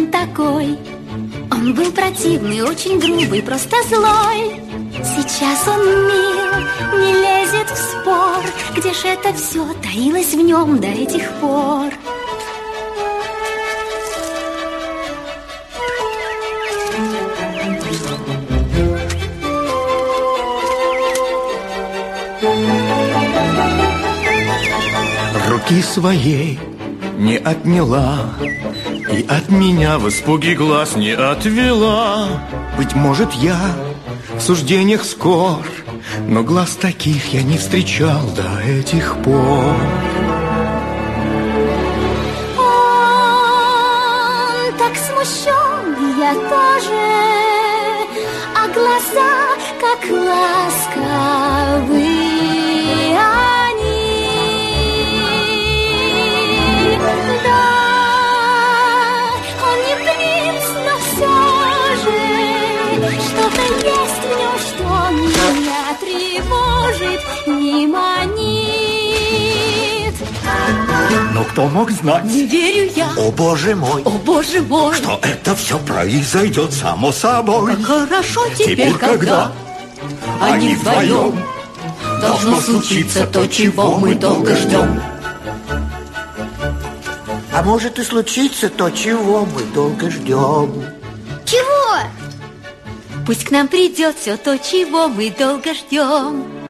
он такой. Он был противный, очень грубый, просто злой. Сейчас он мил, не лезет в спор. Где ж это все таилось в нем до этих пор? Руки своей не отняла и от меня в испуге глаз не отвела. Быть может, я в суждениях скор, но глаз таких я не встречал до этих пор. Он так смущен, я тоже, а глаза как ласковы они. Да, он не принц, но все же что-то есть в нем, что меня тревожит, не манит. Но кто мог знать? Не верю я. О, Боже мой! О, Боже мой! Что это все произойдет само собой. Как хорошо теперь, когда они вдвоем должно случиться то, чего мы долго ждем. А может и случится то, чего мы долго ждем. Чего? Пусть к нам придет все то, чего мы долго ждем.